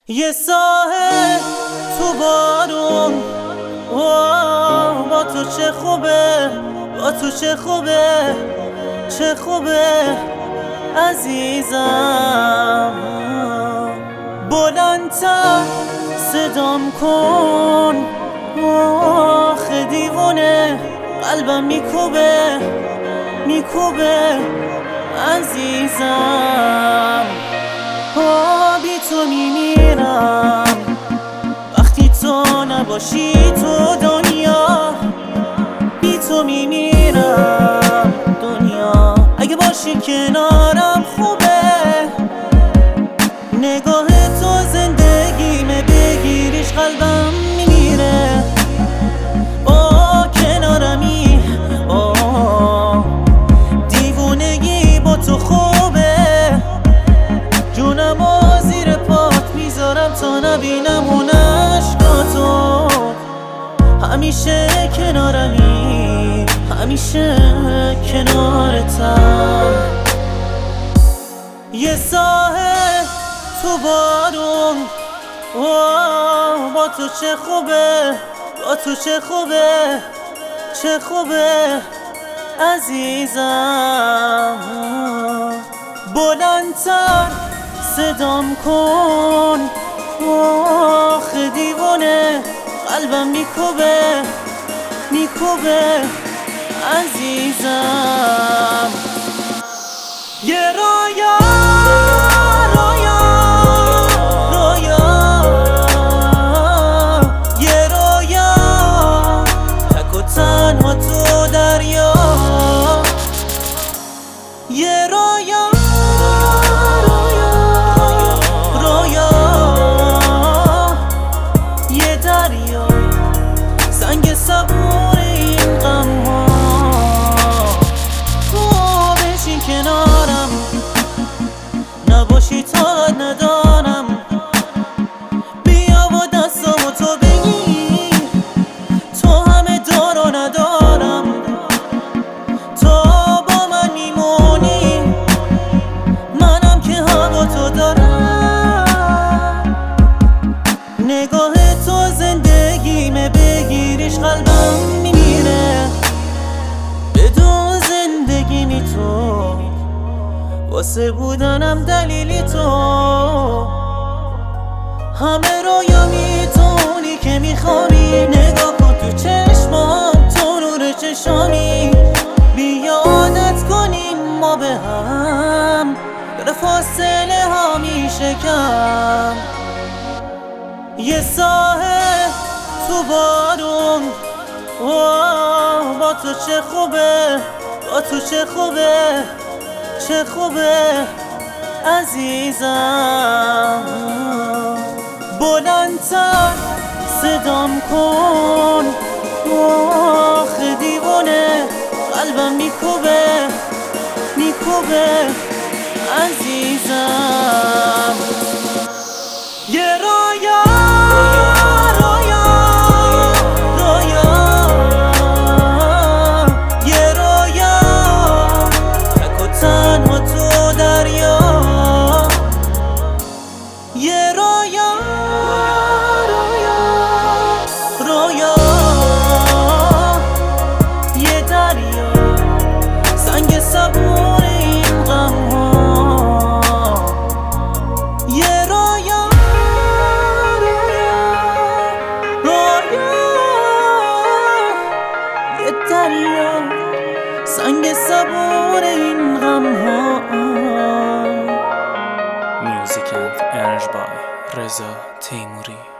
یه ساحل تو بارون، با تو چه خوبه، با تو چه خوبه، چه خوبه عزیزم. بلندتر صدام کن، آخه دیوونه قلبم میکوبه، میکوبه عزیزم. بی تو میمیرم وقتی تو نباشی تو دنیا، بی تو میمیرم دنیا. اگه باشی کنارم خوبه، نگاه تو زندگیمه، بگیریش قلبم میمیره. کنارمی دیوونگی با تو خوبه، جونمو زیر پات میذارم تا نبینم اون عشقاتو. همیشه کنارمی، همیشه کنارتم. یه ساحل تو بارون، با تو چه خوبه، با تو چه خوبه، چه خوبه عزیزم. بلندتر صدام کن، آخه دیوونه قلبم میکوبه، میکوبه عزیزم. یه رویا رویا رویا، یه رویا تک و تنها تو دریا. یه رویا رویا رویا، یه دریا سنگ صبور این غم‌ها. تو بشین کنارم، نباشی طاقت ندارم. بیا و دستامو تو بگیر، تو همه دار و ندارم. تا با من میمونی، منم که هوا تو دارم. نگاه تو زندگیمه، بگیریش قلبم میمیره. بدون زندگی نی تو، واسه بودنم دلیلی تو. همه رویا میتونی که میخوابی، نگاه کن تو چشمام، تو نور چشامی. بیا عادت کنیم ما به هم، داره فاصله ها میشه کم. یه ساحل تو بارون، با تو چه خوبه، با تو چه خوبه، چه خوبه عزیزم. بلندتر صدام کن، آخه دیوونه قلبم میکوبه، میکوبه عزیزم. یه رویا رویا رویا، یه رویا تک و تنها تو دریا. یه رویا رویا رویا، یه دریا سنگ صبور این غم‌ها. یه رویا رویا رویا، یه دریا سنگ صبور این غم‌ها. Music and Energy by Reza Teimouri.